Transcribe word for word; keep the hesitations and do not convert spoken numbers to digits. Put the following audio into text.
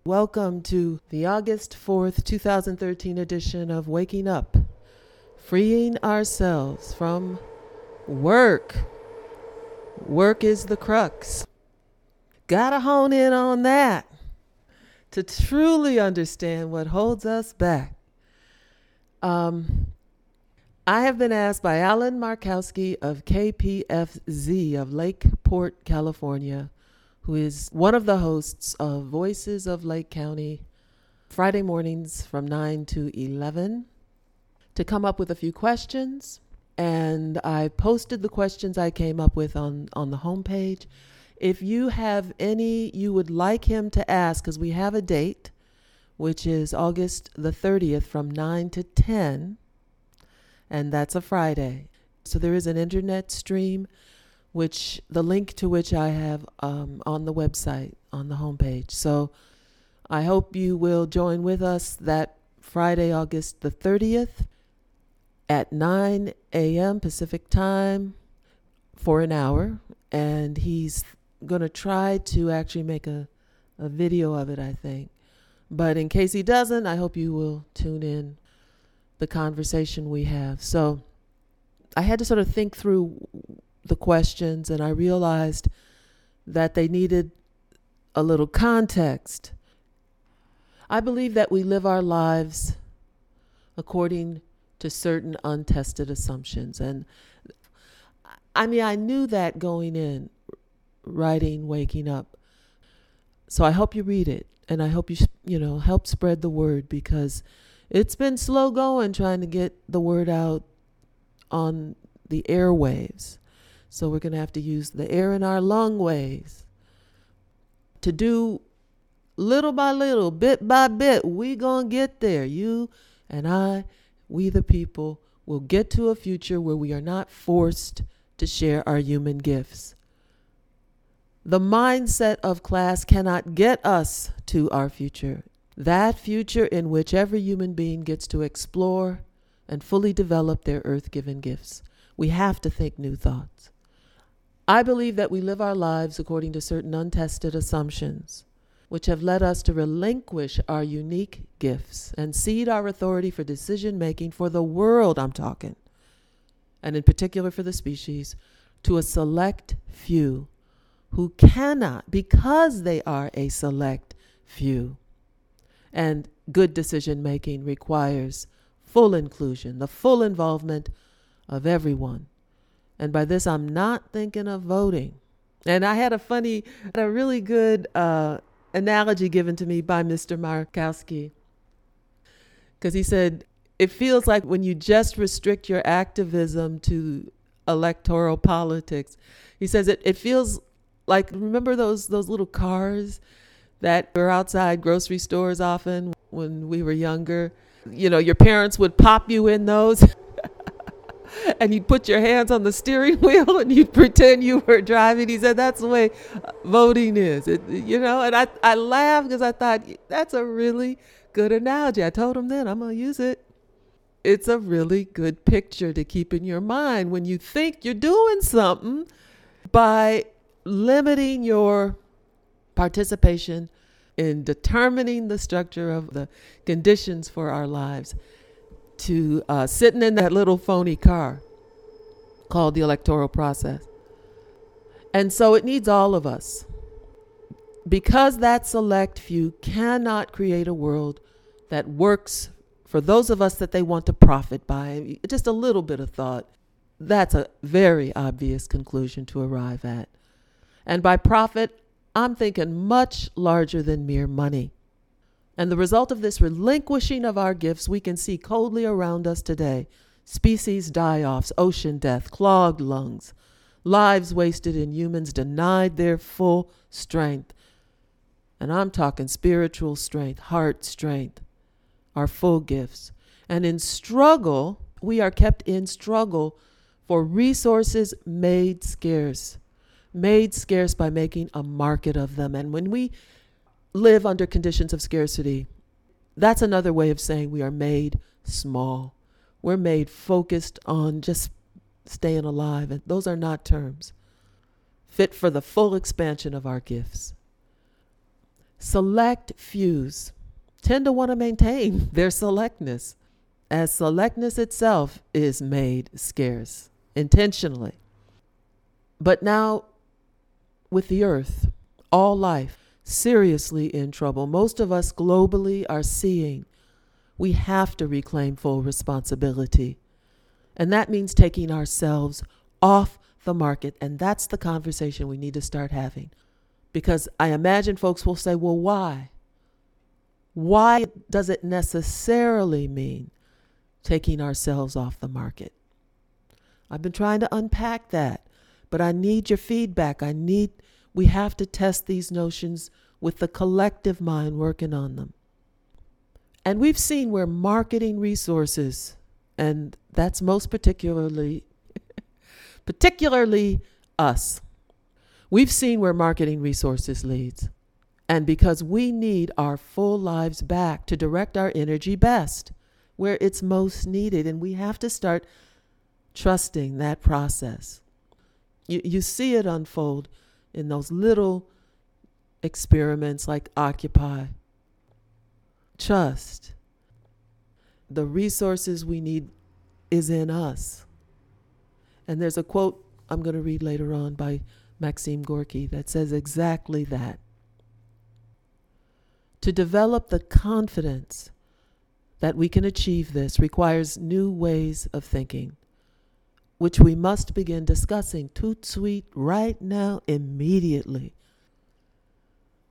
Welcome to the August fourth, twenty thirteen edition of Waking Up, freeing ourselves from work. Work is the crux. Gotta hone in on that to truly understand what holds us back. Um, I have been asked by Alan Markowski of K P F Z of Lakeport, California, who is one of the hosts of Voices of Lake County, Friday mornings from nine to eleven, to come up with a few questions. And I posted the questions I came up with on, on the homepage. If you have any you would like him to ask, because we have a date, which is August the thirtieth from nine to ten, and that's a Friday. So there is an internet stream, which the link to which I have um, on the website, on the homepage. So I hope you will join with us that Friday, August the thirtieth at nine a.m. Pacific time for an hour. And he's going to try to actually make a, a video of it, I think. But in case he doesn't, I hope you will tune in the conversation we have. So I had to sort of think through the questions, and I realized that they needed a little context. I believe that we live our lives according to certain untested assumptions. And I mean, I knew that going in, writing, Waking Up. So I hope you read it, and I hope you, you know, help spread the word, because it's been slow going trying to get the word out on the airwaves. So we're going to have to use the air in our lung ways to do little by little, bit by bit. We going to get there. You and I, we the people, will get to a future where we are not forced to share our human gifts. The mindset of class cannot get us to our future. That future in which every human being gets to explore and fully develop their earth-given gifts. We have to think new thoughts. I believe that we live our lives according to certain untested assumptions, which have led us to relinquish our unique gifts and cede our authority for decision-making for the world, I'm talking, and in particular for the species, to a select few who cannot, because they are a select few. And good decision-making requires full inclusion, the full involvement of everyone. And by this, I'm not thinking of voting. And I had a funny, a really good uh, analogy given to me by Mister Markowski, because he said, it feels like when you just restrict your activism to electoral politics, he says it, it feels like, remember those those little cars that were outside grocery stores often when we were younger? You know, your parents would pop you in those and you'd put your hands on the steering wheel and you'd pretend you were driving. He said that's the way voting is, it, you know, and I, I laughed because I thought that's a really good analogy. I told him then I'm going to use it. It's a really good picture to keep in your mind when you think you're doing something by limiting your participation in determining the structure of the conditions for our lives to uh, sitting in that little phony car called the electoral process. And so it needs all of us, because that select few cannot create a world that works for those of us that they want to profit by. Just a little bit of thought. That's a very obvious conclusion to arrive at. And by profit, I'm thinking much larger than mere money. And the result of this relinquishing of our gifts we can see coldly around us today. Species die-offs, ocean death, clogged lungs, lives wasted in humans denied their full strength. And I'm talking spiritual strength, heart strength, our full gifts. And in struggle, we are kept in struggle for resources made scarce. Made scarce by making a market of them. And when we live under conditions of scarcity, that's another way of saying we are made small. We're made focused on just staying alive. And those are not terms fit for the full expansion of our gifts. select fews tend to want to maintain their selectness, as selectness itself is made scarce intentionally. But now, with the earth, all life seriously in trouble, most of us globally are seeing we have to reclaim full responsibility. And that means taking ourselves off the market. And that's the conversation we need to start having. Because I imagine folks will say, well, why? Why does it necessarily mean taking ourselves off the market? I've been trying to unpack that, but I need your feedback. I need, we have to test these notions with the collective mind working on them. And we've seen where marketing resources, and that's most particularly, particularly us, we've seen where marketing resources leads. And because we need our full lives back to direct our energy best, where it's most needed. And we have to start trusting that process. You, you see it unfold in those little experiments like Occupy. Trust. The resources we need is in us. And there's a quote I'm going to read later on by Maxim Gorky that says exactly that. To develop the confidence that we can achieve this requires new ways of thinking, which we must begin discussing tout de suite right now, immediately.